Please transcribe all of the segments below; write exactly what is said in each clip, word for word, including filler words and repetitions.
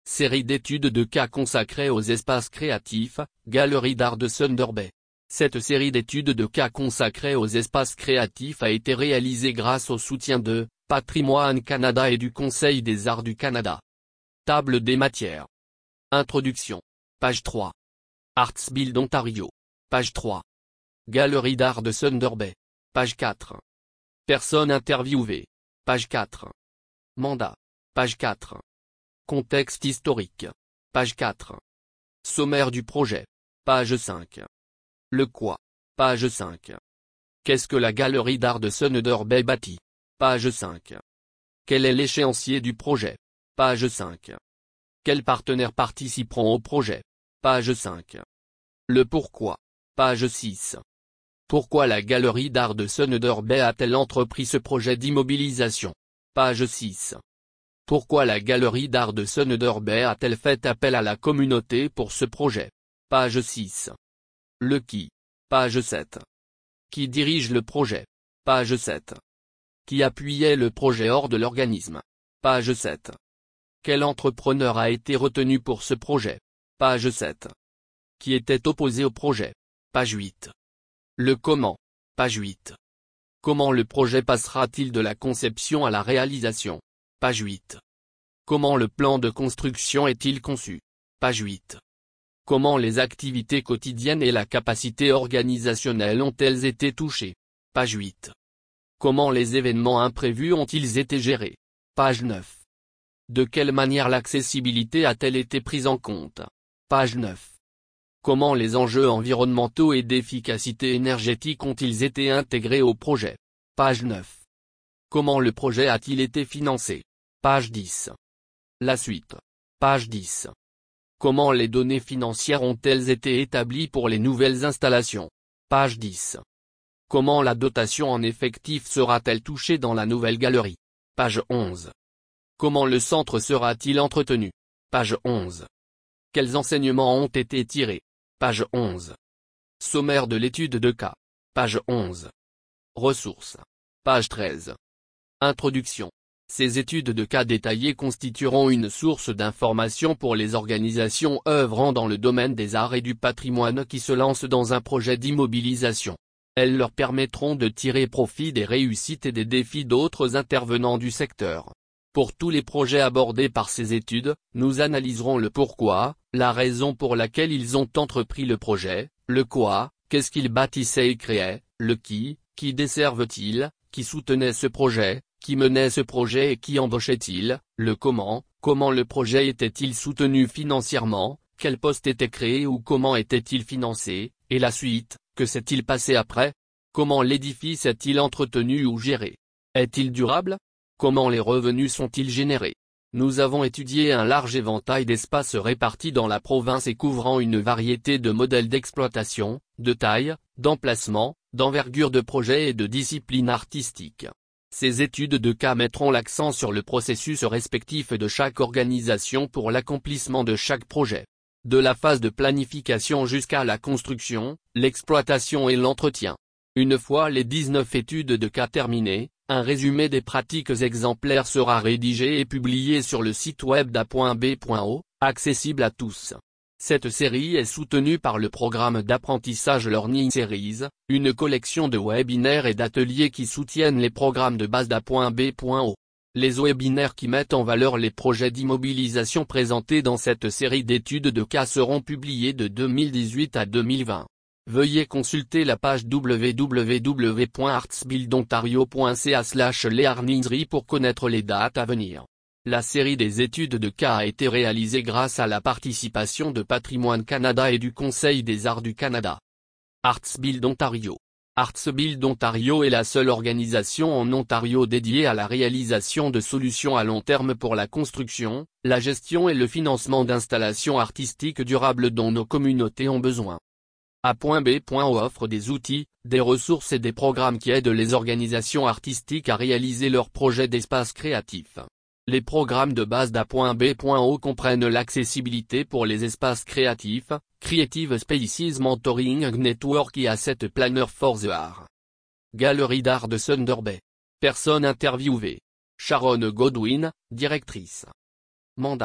Série d'études de cas consacrée aux espaces créatifs, Galerie d'art de Thunder Bay. Cette série d'études de cas consacrée aux espaces créatifs a été réalisée grâce au soutien de Patrimoine Canada et du Conseil des arts du Canada. Table des matières. Introduction. Page trois. Artsbuild Ontario. Page trois. Galerie d'art de Thunder Bay. Page quatre. Personnes interviewées. Page quatre. Mandat. Page quatre. Contexte historique. Page quatre. Sommaire du projet. Page cinq. Le quoi. Page cinq. Qu'est-ce que la Galerie d'art de Thunder Bay bâtit? Page cinq. Quel est l'échéancier du projet? Page cinq. Quels partenaires participeront au projet? Page cinq. Le pourquoi. Page six. Pourquoi la Galerie d'art de Thunder Bay a-t-elle entrepris ce projet d'immobilisation? Page six. Pourquoi la Galerie d'art de Thunder Bay a-t-elle fait appel à la communauté pour ce projet? Page six. Le qui. Page sept. Qui dirige le projet? Page sept. Qui appuyait le projet hors de l'organisme? Page sept. Quel entrepreneur a été retenu pour ce projet? Page sept. Qui était opposé au projet? Page huit. Le comment. Page huit. Comment le projet passera-t-il de la conception à la réalisation? Page huit. Comment le plan de construction est-il conçu? Page huit. Comment les activités quotidiennes et la capacité organisationnelle ont-elles été touchées? Page huit. Comment les événements imprévus ont-ils été gérés? Page neuf. De quelle manière l'accessibilité a-t-elle été prise en compte? Page neuf. Comment les enjeux environnementaux et d'efficacité énergétique ont-ils été intégrés au projet? Page neuf. Comment le projet a-t-il été financé? Page dix. La suite. Page dix. Comment les données financières ont-elles été établies pour les nouvelles installations? Page dix. Comment la dotation en effectifs sera-t-elle touchée dans la nouvelle galerie? Page onze. Comment le centre sera-t-il entretenu? Page onze. Quels enseignements ont été tirés? Page onze. Sommaire de l'étude de cas. Page onze. Ressources. Page treize. Introduction. Ces études de cas détaillées constitueront une source d'information pour les organisations œuvrant dans le domaine des arts et du patrimoine qui se lancent dans un projet d'immobilisation. Elles leur permettront de tirer profit des réussites et des défis d'autres intervenants du secteur. Pour tous les projets abordés par ces études, nous analyserons le pourquoi, la raison pour laquelle ils ont entrepris le projet, le quoi, qu'est-ce qu'ils bâtissaient et créaient, le qui, qui desservent-ils, qui soutenait ce projet, qui menait ce projet et qui embauchait-il, le comment, comment le projet était-il soutenu financièrement, quel poste était créé ou comment était-il financé, et la suite, que s'est-il passé après? Comment l'édifice est-il entretenu ou géré? Est-il durable? Comment les revenus sont-ils générés? Nous avons étudié un large éventail d'espaces répartis dans la province et couvrant une variété de modèles d'exploitation, de taille, d'emplacement, d'envergure de projet et de discipline artistique. Ces études de cas mettront l'accent sur le processus respectif de chaque organisation pour l'accomplissement de chaque projet. De la phase de planification jusqu'à la construction, l'exploitation et l'entretien. Une fois les dix-neuf études de cas terminées, un résumé des pratiques exemplaires sera rédigé et publié sur le site web d'a point b point o, accessible à tous. Cette série est soutenue par le programme d'apprentissage Learning Series, une collection de webinaires et d'ateliers qui soutiennent les programmes de base d'a point b point o. Les webinaires qui mettent en valeur les projets d'immobilisation présentés dans cette série d'études de cas seront publiés de deux mille dix-huit à deux mille vingt. Veuillez consulter la page w w w point artsbuild ontario point c a slash learningery pour connaître les dates à venir. La série des études de cas a été réalisée grâce à la participation de Patrimoine Canada et du Conseil des arts du Canada. Artsbuild Ontario. Artsbuild Ontario est la seule organisation en Ontario dédiée à la réalisation de solutions à long terme pour la construction, la gestion et le financement d'installations artistiques durables dont nos communautés ont besoin. A point B point O offre des outils, des ressources et des programmes qui aident les organisations artistiques à réaliser leurs projets d'espace créatif. Les programmes de base d'A point B point O comprennent l'accessibilité pour les espaces créatifs, Creative Spaces Mentoring Network et Asset Planner for the Art. Galerie d'art de Thunder Bay. Personne interviewée. Sharon Godwin, directrice. Mandat.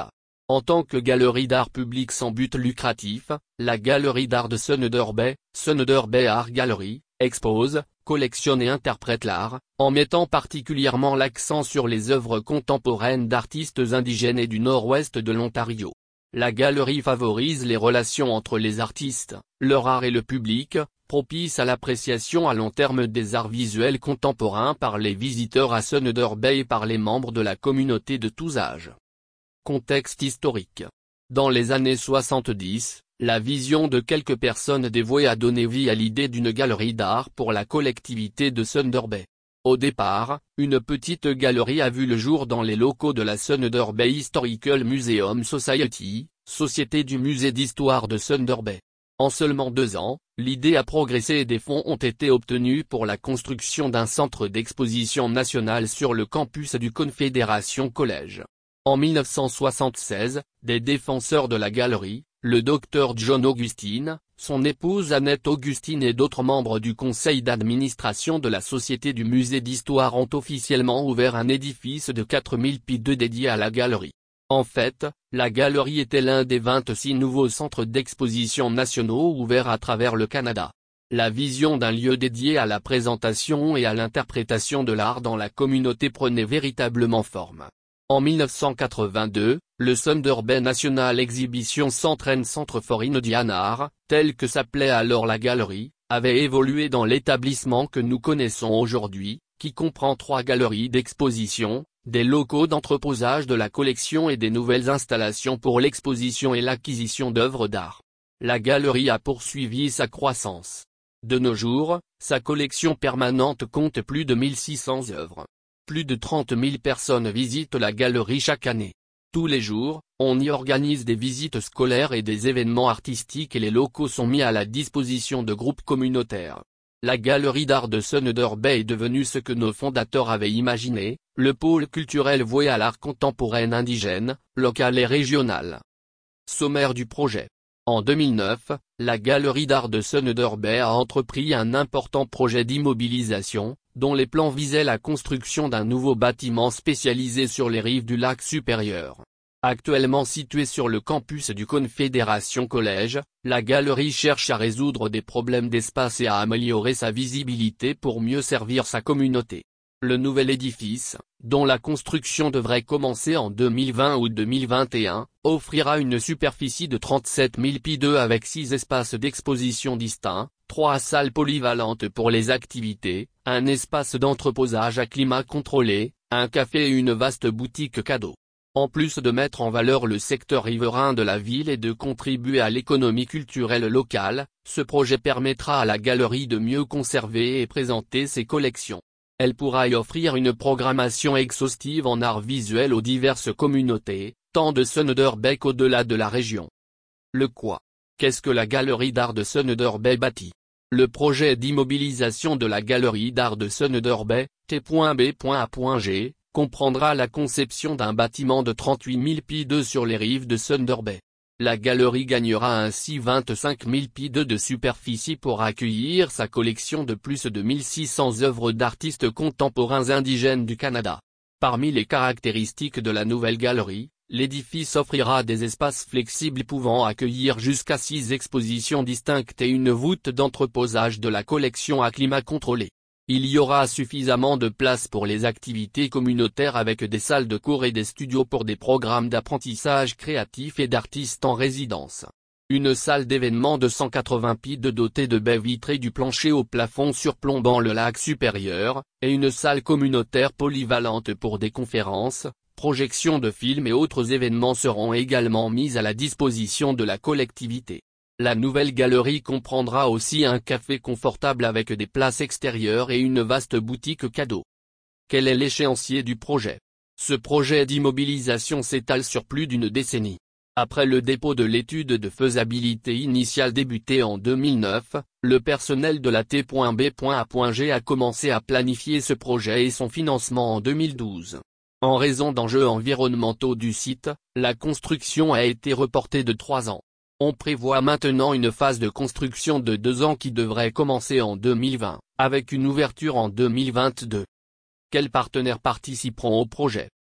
En tant que galerie d'art public sans but lucratif, la galerie d'art de Sønder Bay, Sønder Bay Art Gallery, expose, collectionne et interprète l'art, en mettant particulièrement l'accent sur les œuvres contemporaines d'artistes indigènes et du nord-ouest de l'Ontario. La galerie favorise les relations entre les artistes, leur art et le public, propice à l'appréciation à long terme des arts visuels contemporains par les visiteurs à Sønder Bay et par les membres de la communauté de tous âges. Contexte historique. Dans les années soixante-dix, la vision de quelques personnes dévouées a donné vie à l'idée d'une galerie d'art pour la collectivité de Sønder Bay. Au départ, une petite galerie a vu le jour dans les locaux de la Sønder Bay Historical Museum Society, société du musée d'histoire de Sønder Bay. En seulement deux ans, l'idée a progressé et des fonds ont été obtenus pour la construction d'un centre d'exposition national sur le campus du Confédération College. En mille neuf cent soixante-seize, des défenseurs de la galerie, le docteur John Augustine, son épouse Annette Augustine et d'autres membres du conseil d'administration de la Société du musée d'histoire ont officiellement ouvert un édifice de quatre mille pieds de dédié à la galerie. En fait, la galerie était l'un des vingt-six nouveaux centres d'exposition nationaux ouverts à travers le Canada. La vision d'un lieu dédié à la présentation et à l'interprétation de l'art dans la communauté prenait véritablement forme. En mille neuf cent quatre-vingt-deux, le Sønder Bay National Exhibition Centre and Centre for Indian Art, tel que s'appelait alors la galerie, avait évolué dans l'établissement que nous connaissons aujourd'hui, qui comprend trois galeries d'exposition, des locaux d'entreposage de la collection et des nouvelles installations pour l'exposition et l'acquisition d'œuvres d'art. La galerie a poursuivi sa croissance. De nos jours, sa collection permanente compte plus de mille six cents œuvres. Plus de trente mille personnes visitent la galerie chaque année. Tous les jours, on y organise des visites scolaires et des événements artistiques et les locaux sont mis à la disposition de groupes communautaires. La galerie d'art de Sønder Bay est devenue ce que nos fondateurs avaient imaginé, le pôle culturel voué à l'art contemporain indigène, local et régional. Sommaire du projet. En deux mille neuf, la galerie d'art de Sønder Bay a entrepris un important projet d'immobilisation, dont les plans visaient la construction d'un nouveau bâtiment spécialisé sur les rives du lac supérieur. Actuellement située sur le campus du Confédération College, la galerie cherche à résoudre des problèmes d'espace et à améliorer sa visibilité pour mieux servir sa communauté. Le nouvel édifice, dont la construction devrait commencer en deux mille vingt ou deux mille vingt et un, offrira une superficie de trente-sept mille pieds avec six espaces d'exposition distincts, trois salles polyvalentes pour les activités, un espace d'entreposage à climat contrôlé, un café et une vaste boutique cadeaux. En plus de mettre en valeur le secteur riverain de la ville et de contribuer à l'économie culturelle locale, ce projet permettra à la galerie de mieux conserver et présenter ses collections. Elle pourra y offrir une programmation exhaustive en art visuel aux diverses communautés, tant de Sønder Bay qu'au-delà de la région. Le quoi? Qu'est-ce que la galerie d'art de Sønder Bay bâtit? Le projet d'immobilisation de la galerie d'art de Sønder Bay, T B A G, comprendra la conception d'un bâtiment de trente-huit mille pieds sur les rives de Sønder Bay. La galerie gagnera ainsi vingt-cinq mille pieds de superficie pour accueillir sa collection de plus de mille six cents œuvres d'artistes contemporains indigènes du Canada. Parmi les caractéristiques de la nouvelle galerie, l'édifice offrira des espaces flexibles pouvant accueillir jusqu'à six expositions distinctes et une voûte d'entreposage de la collection à climat contrôlé. Il y aura suffisamment de place pour les activités communautaires avec des salles de cours et des studios pour des programmes d'apprentissage créatif et d'artistes en résidence. Une salle d'événements de cent quatre-vingts pieds dotée de baies vitrées du plancher au plafond surplombant le lac supérieur, et une salle communautaire polyvalente pour des conférences, projections de films et autres événements seront également mises à la disposition de la collectivité. La nouvelle galerie comprendra aussi un café confortable avec des places extérieures et une vaste boutique cadeaux. Quel est l'échéancier du projet? Ce projet d'immobilisation s'étale sur plus d'une décennie. Après le dépôt de l'étude de faisabilité initiale débutée en deux mille neuf, le personnel de la T B A G a commencé à planifier ce projet et son financement en deux mille douze. En raison d'enjeux environnementaux du site, la construction a été reportée de trois ans. On prévoit maintenant une phase de construction de deux ans qui devrait commencer en deux mille vingt, avec une ouverture en deux mille vingt-deux. Quels partenaires participeront au projet?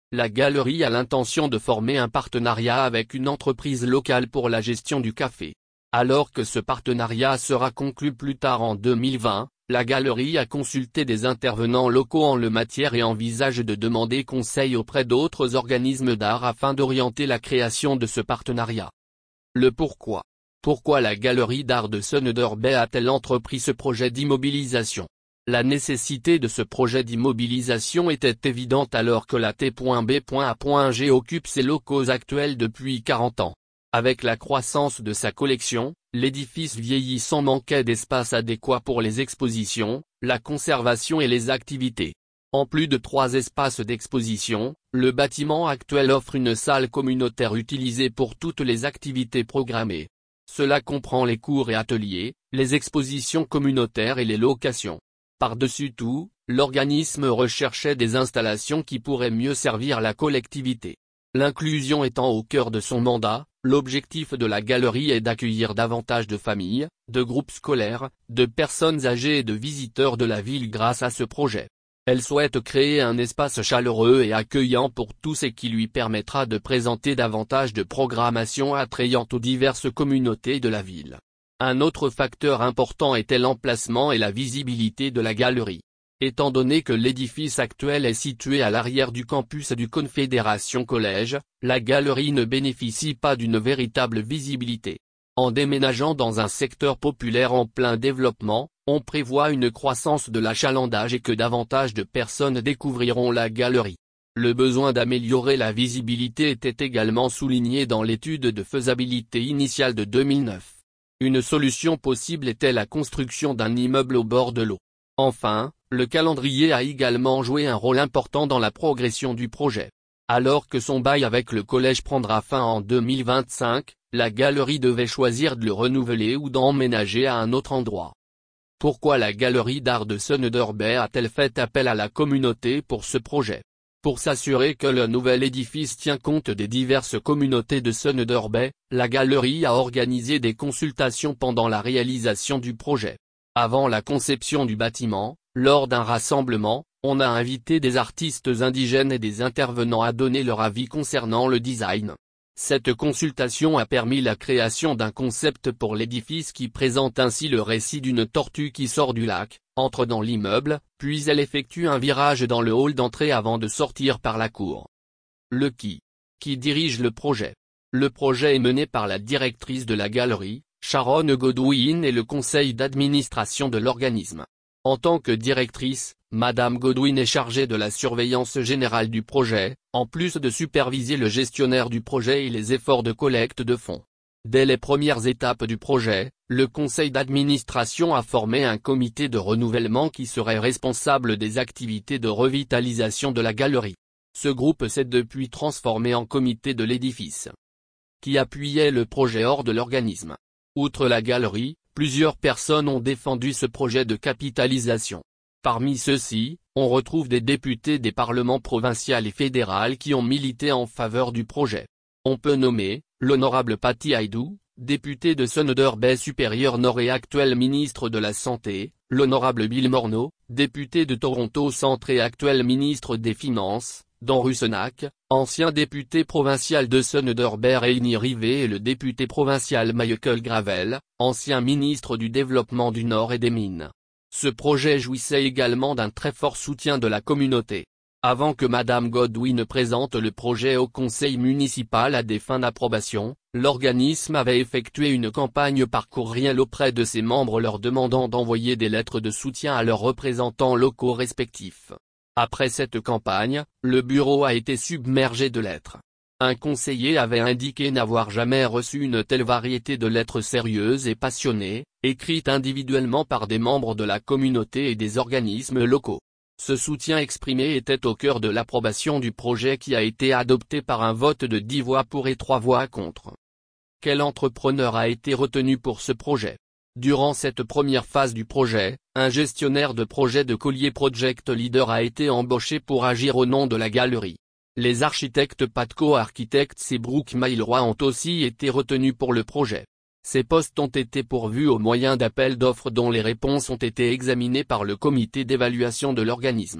La galerie a l'intention de former un partenariat avec une entreprise locale pour la gestion du café. Alors que ce partenariat sera conclu plus tard en deux mille vingt, la galerie a consulté des intervenants locaux en la matière et envisage de demander conseil auprès d'autres organismes d'art afin d'orienter la création de ce partenariat. Le pourquoi. Pourquoi la galerie d'art de Sonneder Bay a-t-elle entrepris ce projet d'immobilisation? La nécessité de ce projet d'immobilisation était évidente alors que la T B A G occupe ses locaux actuels depuis quarante ans. Avec la croissance de sa collection, l'édifice vieillissant manquait d'espace adéquat pour les expositions, la conservation et les activités. En plus de trois espaces d'exposition, le bâtiment actuel offre une salle communautaire utilisée pour toutes les activités programmées. Cela comprend les cours et ateliers, les expositions communautaires et les locations. Par-dessus tout, l'organisme recherchait des installations qui pourraient mieux servir la collectivité. L'inclusion étant au cœur de son mandat, l'objectif de la galerie est d'accueillir davantage de familles, de groupes scolaires, de personnes âgées et de visiteurs de la ville grâce à ce projet. Elle souhaite créer un espace chaleureux et accueillant pour tous et qui lui permettra de présenter davantage de programmation attrayante aux diverses communautés de la ville. Un autre facteur important était l'emplacement et la visibilité de la galerie. Étant donné que l'édifice actuel est situé à l'arrière du campus du Confédération College, la galerie ne bénéficie pas d'une véritable visibilité. En déménageant dans un secteur populaire en plein développement, on prévoit une croissance de l'achalandage et que davantage de personnes découvriront la galerie. Le besoin d'améliorer la visibilité était également souligné dans l'étude de faisabilité initiale de deux mille neuf. Une solution possible était la construction d'un immeuble au bord de l'eau. Enfin, le calendrier a également joué un rôle important dans la progression du projet. Alors que son bail avec le collège prendra fin en deux mille vingt-cinq, la galerie devait choisir de le renouveler ou d'emménager à un autre endroit. Pourquoi la galerie d'art de Sonneder Bay a-t-elle fait appel à la communauté pour ce projet? Pour s'assurer que le nouvel édifice tient compte des diverses communautés de Sonneder Bay, la galerie a organisé des consultations pendant la réalisation du projet. Avant la conception du bâtiment, lors d'un rassemblement, on a invité des artistes indigènes et des intervenants à donner leur avis concernant le design. Cette consultation a permis la création d'un concept pour l'édifice qui présente ainsi le récit d'une tortue qui sort du lac, entre dans l'immeuble, puis elle effectue un virage dans le hall d'entrée avant de sortir par la cour. Le qui. Qui dirige le projet. Le projet est mené par la directrice de la galerie, Sharon Godwin et le conseil d'administration de l'organisme. En tant que directrice, Madame Godwin est chargée de la surveillance générale du projet, en plus de superviser le gestionnaire du projet et les efforts de collecte de fonds. Dès les premières étapes du projet, le conseil d'administration a formé un comité de renouvellement qui serait responsable des activités de revitalisation de la galerie. Ce groupe s'est depuis transformé en comité de l'édifice, qui appuyait le projet hors de l'organisme. Outre la galerie, plusieurs personnes ont défendu ce projet de capitalisation. Parmi ceux-ci, on retrouve des députés des parlements provincial et fédéral qui ont milité en faveur du projet. On peut nommer, l'honorable Patty Haidou, député de Sonneder Bay Supérieur Nord et actuel ministre de la Santé, l'honorable Bill Morneau, député de Toronto Centre et actuel ministre des Finances, Don Russenac, ancien député provincial de Sonneder Bay Réuni Rivet et le député provincial Michael Gravel, ancien ministre du Développement du Nord et des Mines. Ce projet jouissait également d'un très fort soutien de la communauté. Avant que Madame Godwin ne présente le projet au conseil municipal à des fins d'approbation, l'organisme avait effectué une campagne par courriel auprès de ses membres leur demandant d'envoyer des lettres de soutien à leurs représentants locaux respectifs. Après cette campagne, le bureau a été submergé de lettres. Un conseiller avait indiqué n'avoir jamais reçu une telle variété de lettres sérieuses et passionnées, écrites individuellement par des membres de la communauté et des organismes locaux. Ce soutien exprimé était au cœur de l'approbation du projet qui a été adopté par un vote de dix voix pour et trois voix contre. Quel entrepreneur a été retenu pour ce projet? Durant cette première phase du projet, un gestionnaire de projet de Collier Project Leader a été embauché pour agir au nom de la galerie. Les architectes Patco Architects et Brooke Mailroy ont aussi été retenus pour le projet. Ces postes ont été pourvus au moyen d'appels d'offres dont les réponses ont été examinées par le comité d'évaluation de l'organisme.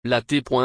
La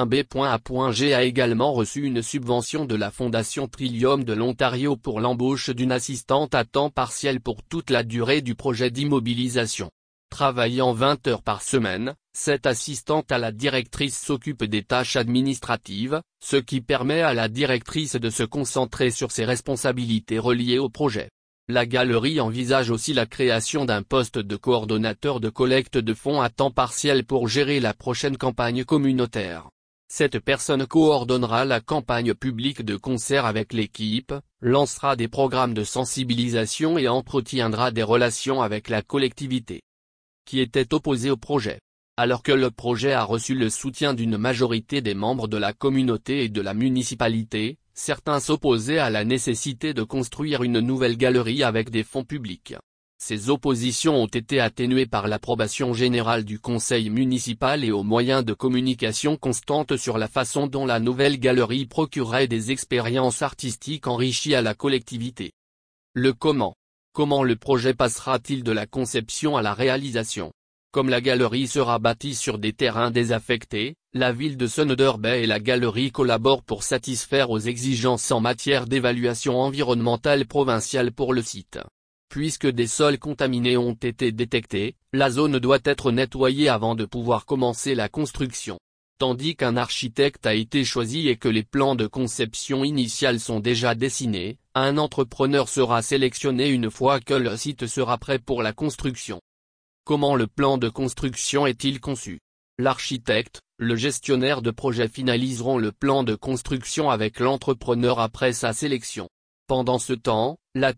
T.B.A.G a également reçu une subvention de la Fondation Trillium de l'Ontario pour l'embauche d'une assistante à temps partiel pour toute la durée du projet d'immobilisation. Travaillant vingt heures par semaine, cette assistante à la directrice s'occupe des tâches administratives, ce qui permet à la directrice de se concentrer sur ses responsabilités reliées au projet. La galerie envisage aussi la création d'un poste de coordonnateur de collecte de fonds à temps partiel pour gérer la prochaine campagne communautaire. Cette personne coordonnera la campagne publique de concert avec l'équipe, lancera des programmes de sensibilisation et entretiendra des relations avec la collectivité qui était opposée au projet. Alors que le projet a reçu le soutien d'une majorité des membres de la communauté et de la municipalité, certains s'opposaient à la nécessité de construire une nouvelle galerie avec des fonds publics. Ces oppositions ont été atténuées par l'approbation générale du conseil municipal et aux moyens de communication constante sur la façon dont la nouvelle galerie procurerait des expériences artistiques enrichies à la collectivité. Le comment. Comment le projet passera-t-il de la conception à la réalisation? Comme la galerie sera bâtie sur des terrains désaffectés, la ville de Thunder Bay et la galerie collaborent pour satisfaire aux exigences en matière d'évaluation environnementale provinciale pour le site. Puisque des sols contaminés ont été détectés, la zone doit être nettoyée avant de pouvoir commencer la construction. Tandis qu'un architecte a été choisi et que les plans de conception initiale sont déjà dessinés, un entrepreneur sera sélectionné une fois que le site sera prêt pour la construction. Comment le plan de construction est-il conçu? L'architecte, le gestionnaire de projet finaliseront le plan de construction avec l'entrepreneur après sa sélection. Pendant ce temps, la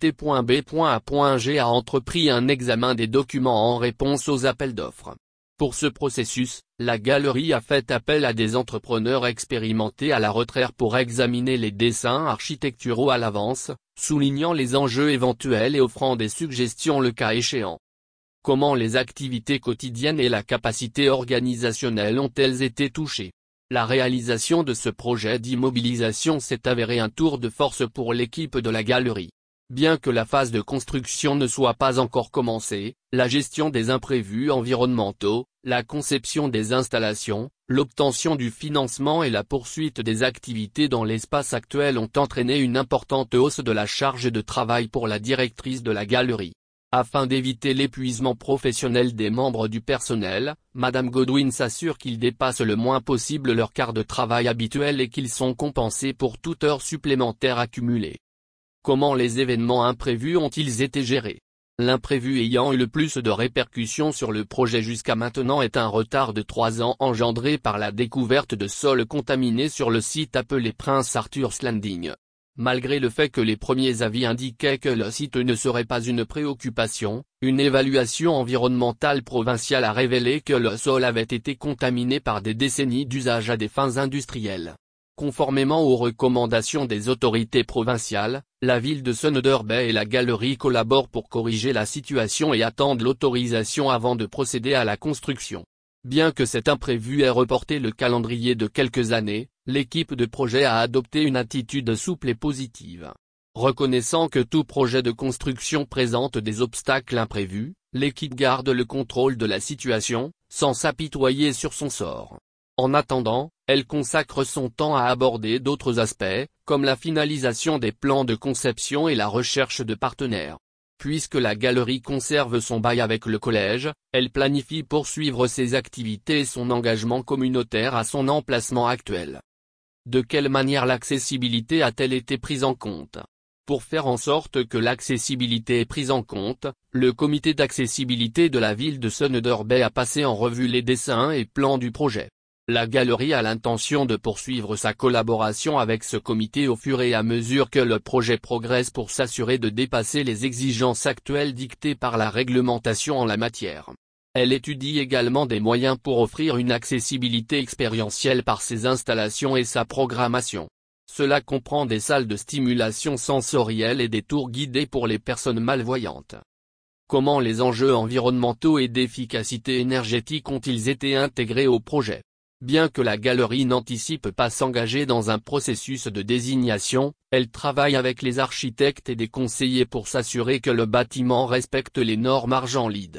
T.B.A.G a entrepris un examen des documents en réponse aux appels d'offres. Pour ce processus, la galerie a fait appel à des entrepreneurs expérimentés à la retraite pour examiner les dessins architecturaux à l'avance, soulignant les enjeux éventuels et offrant des suggestions le cas échéant. Comment les activités quotidiennes et la capacité organisationnelle ont-elles été touchées? La réalisation de ce projet d'immobilisation s'est avérée un tour de force pour l'équipe de la galerie. Bien que la phase de construction ne soit pas encore commencée, la gestion des imprévus environnementaux, la conception des installations, l'obtention du financement et la poursuite des activités dans l'espace actuel ont entraîné une importante hausse de la charge de travail pour la directrice de la galerie. Afin d'éviter l'épuisement professionnel des membres du personnel, Madame Godwin s'assure qu'ils dépassent le moins possible leur quart de travail habituel et qu'ils sont compensés pour toute heure supplémentaire accumulée. Comment les événements imprévus ont-ils été gérés? L'imprévu ayant eu le plus de répercussions sur le projet jusqu'à maintenant est un retard de trois ans engendré par la découverte de sols contaminés sur le site appelé Prince Arthur's Landing. Malgré le fait que les premiers avis indiquaient que le site ne serait pas une préoccupation, une évaluation environnementale provinciale a révélé que le sol avait été contaminé par des décennies d'usage à des fins industrielles. Conformément aux recommandations des autorités provinciales, la ville de Thunder Bay et la galerie collaborent pour corriger la situation et attendent l'autorisation avant de procéder à la construction. Bien que cet imprévu ait reporté le calendrier de quelques années, l'équipe de projet a adopté une attitude souple et positive. Reconnaissant que tout projet de construction présente des obstacles imprévus, l'équipe garde le contrôle de la situation, sans s'apitoyer sur son sort. En attendant, elle consacre son temps à aborder d'autres aspects, comme la finalisation des plans de conception et la recherche de partenaires. Puisque la galerie conserve son bail avec le collège, elle planifie poursuivre ses activités et son engagement communautaire à son emplacement actuel. De quelle manière l'accessibilité a-t-elle été prise en compte? Pour faire en sorte que l'accessibilité est prise en compte, le comité d'accessibilité de la ville de Thunder Bay a passé en revue les dessins et plans du projet. La galerie a l'intention de poursuivre sa collaboration avec ce comité au fur et à mesure que le projet progresse pour s'assurer de dépasser les exigences actuelles dictées par la réglementation en la matière. Elle étudie également des moyens pour offrir une accessibilité expérientielle par ses installations et sa programmation. Cela comprend des salles de stimulation sensorielle et des tours guidés pour les personnes malvoyantes. Comment les enjeux environnementaux et d'efficacité énergétique ont-ils été intégrés au projet? Bien que la galerie n'anticipe pas s'engager dans un processus de désignation, elle travaille avec les architectes et des conseillers pour s'assurer que le bâtiment respecte les normes Argent L E E D.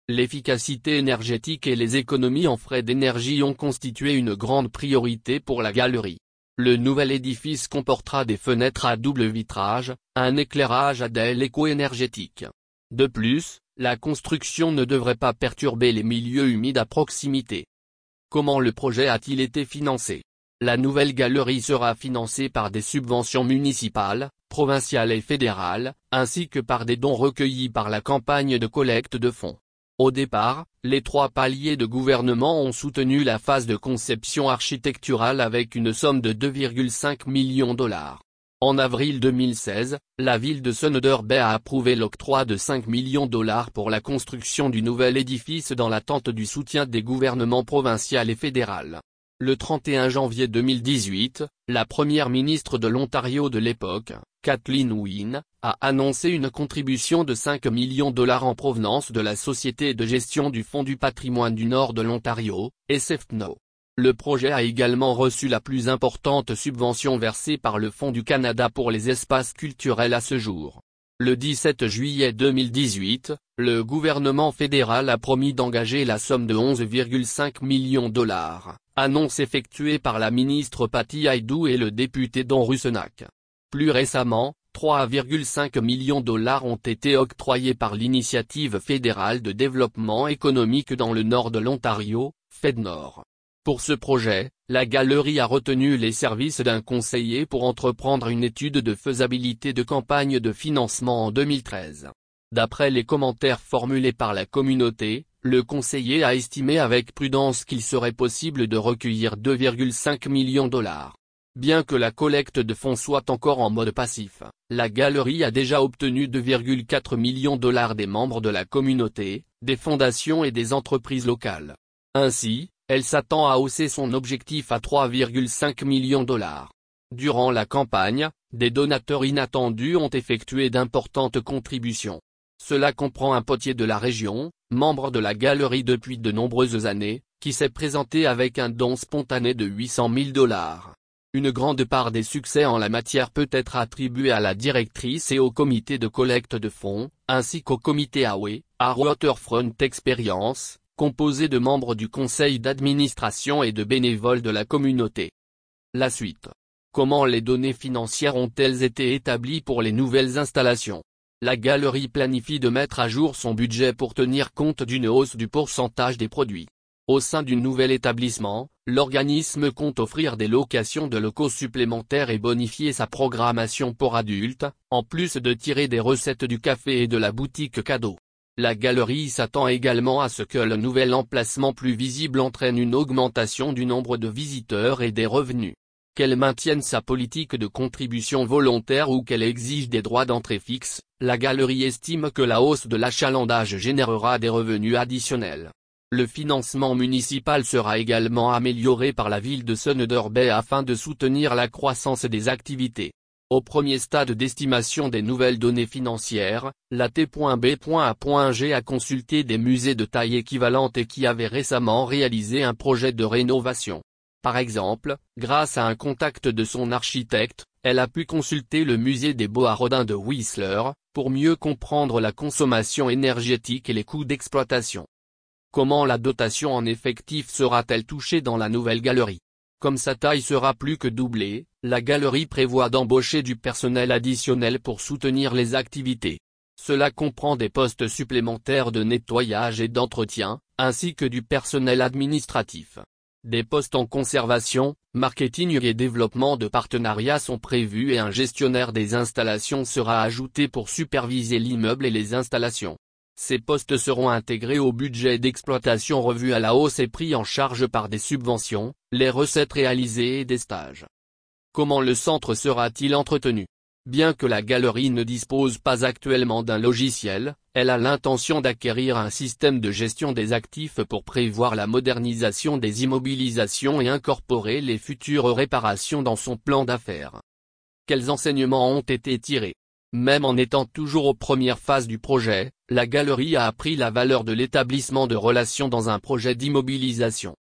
L'efficacité énergétique et les économies en frais d'énergie ont constitué une grande priorité pour la galerie. Le nouvel édifice comportera des fenêtres à double vitrage, un éclairage A D L éco-énergétique. De plus, la construction ne devrait pas perturber les milieux humides à proximité. Comment le projet a-t-il été financé? La nouvelle galerie sera financée par des subventions municipales, provinciales et fédérales, ainsi que par des dons recueillis par la campagne de collecte de fonds. Au départ, les trois paliers de gouvernement ont soutenu la phase de conception architecturale avec une somme de deux virgule cinq millions de dollars. En avril deux mille seize, la ville de Thunder Bay a approuvé l'octroi de cinq millions de dollars pour la construction du nouvel édifice dans l'attente du soutien des gouvernements provincial et fédéral. Le trente et un janvier deux mille dix-huit, la première ministre de l'Ontario de l'époque, Kathleen Wynne, a annoncé une contribution de cinq millions de dollars en provenance de la Société de gestion du Fonds du patrimoine du Nord de l'Ontario, S F T N O. Le projet a également reçu la plus importante subvention versée par le Fonds du Canada pour les espaces culturels à ce jour. Le dix-sept juillet deux mille dix-huit, le gouvernement fédéral a promis d'engager la somme de onze virgule cinq millions de dollars, annonce effectuée par la ministre Patty Hajdu et le député Don Russenac. Plus récemment, trois virgule cinq millions de dollars ont été octroyés par l'Initiative fédérale de développement économique dans le nord de l'Ontario, FedNor. Pour ce projet, la galerie a retenu les services d'un conseiller pour entreprendre une étude de faisabilité de campagne de financement en deux mille treize. D'après les commentaires formulés par la communauté, le conseiller a estimé avec prudence qu'il serait possible de recueillir deux virgule cinq millions de dollars. Bien que la collecte de fonds soit encore en mode passif, la galerie a déjà obtenu deux virgule quatre millions de dollars des membres de la communauté, des fondations et des entreprises locales. Ainsi, elle s'attend à hausser son objectif à trois virgule cinq millions de dollars. Durant la campagne, des donateurs inattendus ont effectué d'importantes contributions. Cela comprend un potier de la région, membre de la galerie depuis de nombreuses années, qui s'est présenté avec un don spontané de huit cent mille dollars. Une grande part des succès en la matière peut être attribuée à la directrice et au comité de collecte de fonds, ainsi qu'au comité A W E, à Waterfront Experience, composé de membres du conseil d'administration et de bénévoles de la communauté. La suite. Comment les données financières ont-elles été établies pour les nouvelles installations? La galerie planifie de mettre à jour son budget pour tenir compte d'une hausse du pourcentage des produits. Au sein du nouvel établissement, l'organisme compte offrir des locations de locaux supplémentaires et bonifier sa programmation pour adultes, en plus de tirer des recettes du café et de la boutique cadeau. La galerie s'attend également à ce que le nouvel emplacement plus visible entraîne une augmentation du nombre de visiteurs et des revenus. Qu'elle maintienne sa politique de contribution volontaire ou qu'elle exige des droits d'entrée fixes, la galerie estime que la hausse de l'achalandage générera des revenus additionnels. Le financement municipal sera également amélioré par la ville de Thunder Bay afin de soutenir la croissance des activités. Au premier stade d'estimation des nouvelles données financières, la T B A G a consulté des musées de taille équivalente et qui avaient récemment réalisé un projet de rénovation. Par exemple, grâce à un contact de son architecte, elle a pu consulter le musée des Beaux-Arts Rodin de Whistler, pour mieux comprendre la consommation énergétique et les coûts d'exploitation. Comment la dotation en effectifs sera-t-elle touchée dans la nouvelle galerie? Comme sa taille sera plus que doublée, la galerie prévoit d'embaucher du personnel additionnel pour soutenir les activités. Cela comprend des postes supplémentaires de nettoyage et d'entretien, ainsi que du personnel administratif. Des postes en conservation, marketing et développement de partenariats sont prévus et un gestionnaire des installations sera ajouté pour superviser l'immeuble et les installations. Ces postes seront intégrés au budget d'exploitation revu à la hausse et pris en charge par des subventions, les recettes réalisées et des stages. Comment le centre sera-t-il entretenu? Bien que la galerie ne dispose pas actuellement d'un logiciel, elle a l'intention d'acquérir un système de gestion des actifs pour prévoir la modernisation des immobilisations et incorporer les futures réparations dans son plan d'affaires. Quels enseignements ont été tirés? Même en étant toujours aux premières phases du projet, la galerie a appris la valeur de l'établissement de relations dans un projet d'immobilisation.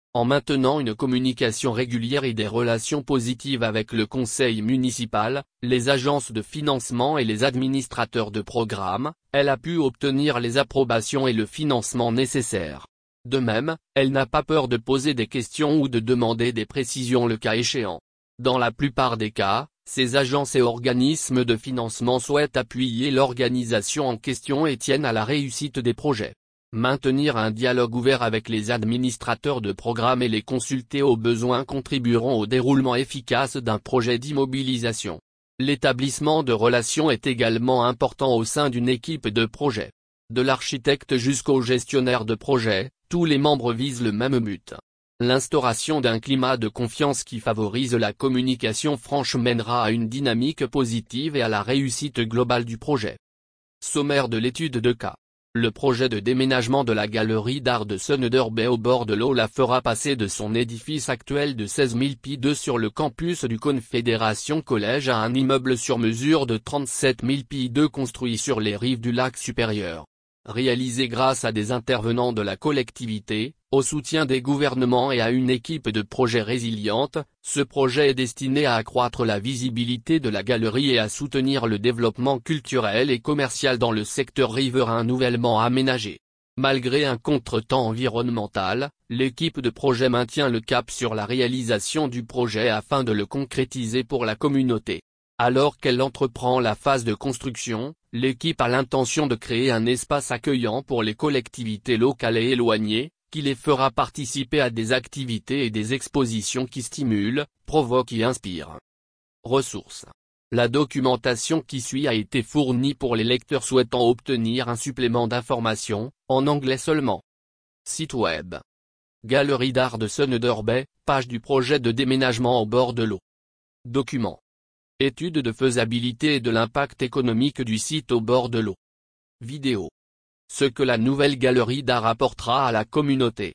En maintenant une communication régulière et des relations positives avec le conseil municipal, les agences de financement et les administrateurs de programmes, elle a pu obtenir les approbations et le financement nécessaires. De même, elle n'a pas peur de poser des questions ou de demander des précisions le cas échéant. Dans la plupart des cas, ces agences et organismes de financement souhaitent appuyer l'organisation en question et tiennent à la réussite des projets. Maintenir un dialogue ouvert avec les administrateurs de programmes et les consulter aux besoins contribueront au déroulement efficace d'un projet d'immobilisation. L'établissement de relations est également important au sein d'une équipe de projet. De l'architecte jusqu'au gestionnaire de projet, tous les membres visent le même but. L'instauration d'un climat de confiance qui favorise la communication franche mènera à une dynamique positive et à la réussite globale du projet. Sommaire de l'étude de cas. Le projet de déménagement de la galerie d'art de Sonnenderbe au bord de l'eau la fera passer de son édifice actuel de seize mille pieds deux sur le campus du Confédération Collège à un immeuble sur mesure de trente-sept mille pieds deux construit sur les rives du lac supérieur. Réalisé grâce à des intervenants de la collectivité, au soutien des gouvernements et à une équipe de projet résiliente, ce projet est destiné à accroître la visibilité de la galerie et à soutenir le développement culturel et commercial dans le secteur riverain nouvellement aménagé. Malgré un contretemps environnemental, l'équipe de projet maintient le cap sur la réalisation du projet afin de le concrétiser pour la communauté. Alors qu'elle entreprend la phase de construction, l'équipe a l'intention de créer un espace accueillant pour les collectivités locales et éloignées, qui les fera participer à des activités et des expositions qui stimulent, provoquent et inspirent. Ressources. La documentation qui suit a été fournie pour les lecteurs souhaitant obtenir un supplément d'information, en anglais seulement. Site web. Galerie d'art de Sonnenderbe, page du projet de déménagement au bord de l'eau. Documents. Étude de faisabilité et de l'impact économique du site au bord de l'eau. Vidéo. Ce que la nouvelle galerie d'art apportera à la communauté.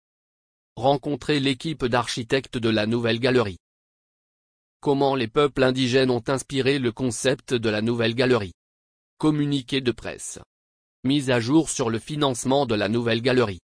Rencontrer l'équipe d'architectes de la nouvelle galerie. Comment les peuples indigènes ont inspiré le concept de la nouvelle galerie. Communiqué de presse. Mise à jour sur le financement de la nouvelle galerie.